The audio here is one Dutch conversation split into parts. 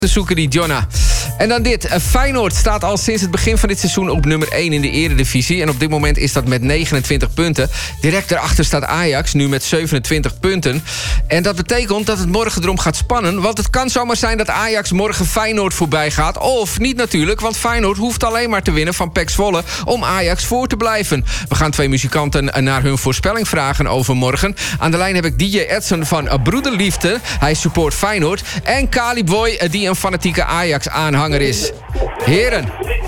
te zoeken, die Jonna. En dan dit. Feyenoord staat al sinds het begin van dit seizoen op nummer 1 in de eredivisie. En op dit moment is dat met 29 punten. Direct daarachter staat Ajax, nu met 27 punten. En dat betekent dat het morgen erom gaat spannen. Want het kan zomaar zijn dat Ajax morgen Feyenoord voorbij gaat. Of niet natuurlijk, want Feyenoord hoeft alleen maar te winnen van PEC Zwolle om Ajax voor te blijven. We gaan 2 muzikanten naar hun voorspelling vragen over morgen. Aan de lijn heb ik DJ Edson van Broederliefde. Hij support Feyenoord. En Kali Boy, die een fanatieke Ajax-aanhanger is. Heren.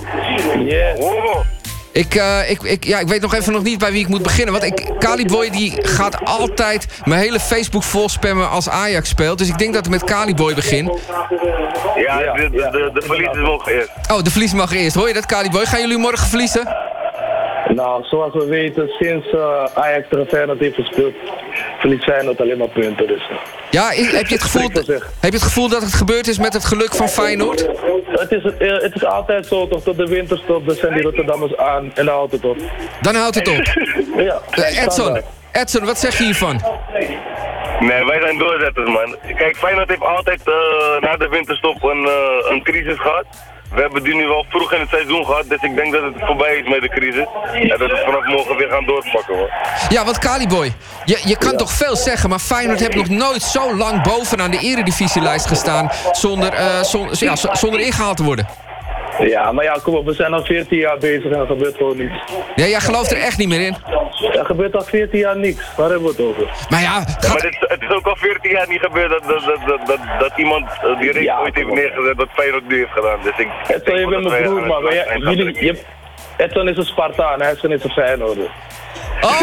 Ik weet nog even niet bij wie ik moet beginnen. Want Kaliboy die gaat altijd mijn hele Facebook vol spammen als Ajax speelt. Dus ik denk dat ik met Kaliboy begin. Ja, de verliezers mogen eerst. Oh, de verlies mag eerst. Hoor je dat, Kaliboy? Gaan jullie morgen verliezen? Nou, zoals we weten, sinds Ajax tegen Feyenoord heeft gespeeld, verliest Feyenoord alleen maar punten. Dus. Ja, heb je het gevoel dat het gebeurd is met het geluk van Feyenoord? Het is altijd zo, toch? Tot de winterstop, dan zijn die Rotterdammers aan en dan houdt het op. Dan houdt het op. Ja, Edson, wat zeg je hiervan? Nee, wij zijn doorzetters, man. Kijk, Feyenoord heeft altijd na de winterstop een crisis gehad. We hebben die nu wel vroeg in het seizoen gehad, dus ik denk dat het voorbij is met de crisis. En dat we vanaf morgen weer gaan doorpakken, hoor. Ja, want Kaliboy, je kan toch veel zeggen, maar Feyenoord heeft nog nooit zo lang bovenaan de eredivisielijst gestaan zonder ingehaald te worden. Ja, maar ja, kom op, we zijn al 14 jaar bezig en er gebeurt gewoon niets. Ja, jij gelooft er echt niet meer in? Er gebeurt al 14 jaar niks, waar hebben we het over? Maar ja, het is ook al 14 jaar niet gebeurd dat iemand die reeks ooit heeft neergezet dat Feyenoord nu heeft gedaan. Dus Edson, je bent mijn broer, man. Edson is een Spartaan, hij is een Feyenoorder. Oh!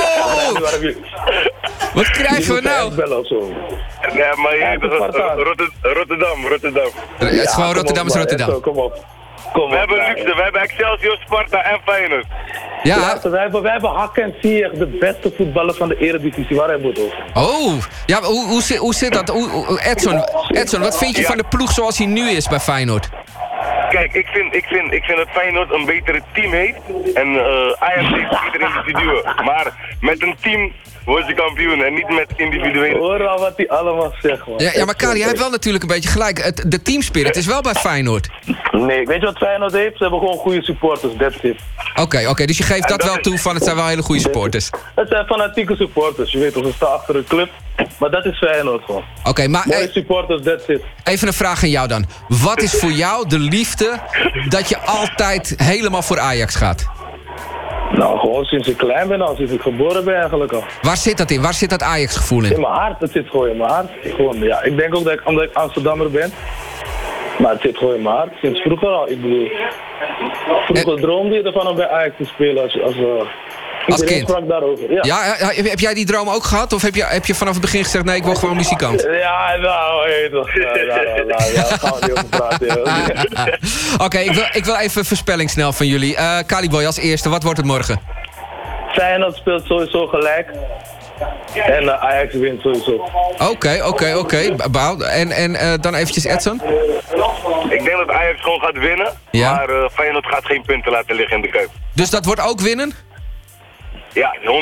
Wat krijgen we nou? Nee, maar Rotterdam. Het is gewoon Rotterdam. Kom op. We hebben luxe, we hebben Excelsior, Sparta en Feyenoord. Ja, wij hebben Hak en Ziyech, de beste voetballer van de eredivisie. Waar hebben we het over? Oh, ja, hoe zit dat? Edson, wat vind je van de ploeg zoals hij nu is bij Feyenoord? Kijk, ik vind dat Feyenoord een betere team heeft. En Ajax heeft betere individuen. Maar met een team wordt je kampioen en niet met individuele. Hoor al wat hij allemaal zegt, man. Ja, maar Kali, hij heeft wel natuurlijk een beetje gelijk. De teamspirit is wel bij Feyenoord. Nee, weet je wat Feyenoord heeft? Ze hebben gewoon goede supporters, that's it. Oké, dus je geeft dat wel toe van het zijn wel hele goede supporters. Het zijn fanatieke supporters, je weet toch, ze staan achter een club. Maar dat is Feyenoord gewoon. Oké, maar mooie supporters, that's it. Even een vraag aan jou dan. Wat is voor jou de liefde dat je altijd helemaal voor Ajax gaat? Nou, gewoon sinds ik klein ben al, sinds ik geboren ben eigenlijk al. Waar zit dat in? Waar zit dat Ajax-gevoel in? In mijn hart, het zit gewoon in mijn hart. Gewoon, ja, ik denk ook dat omdat ik Amsterdammer ben. Maar het zit gewoon in mijn hart, sinds vroeger al. Ik bedoel, vroeger droomde je ervan om bij Ajax te spelen als kind? Sprak daarover. Ja, heb jij die droom ook gehad? Of heb je vanaf het begin gezegd, nee, ik wil gewoon muzikant? Ja, nou, toch. Gaan we niet over praten. Oké, ik wil even voorspelling snel van jullie. Kaliboy als eerste, wat wordt het morgen? Feyenoord speelt sowieso gelijk. En Ajax wint sowieso. Oké. En dan eventjes Edson? Ik denk dat Ajax gewoon gaat winnen. Ja. Maar Feyenoord gaat geen punten laten liggen in de Kuip. Dus dat wordt ook winnen? Ja, 100%. 100%?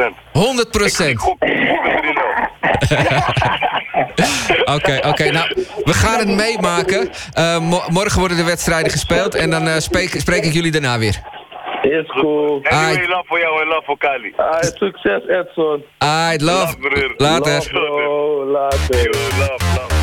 Oké. Nou, we gaan het meemaken. Morgen worden de wedstrijden gespeeld en dan spreek ik jullie daarna weer. Is cool. Anyway, love voor jou en love voor Kali. Succes, Edson. Love. Broer. Later. Love, bro. Later. Love.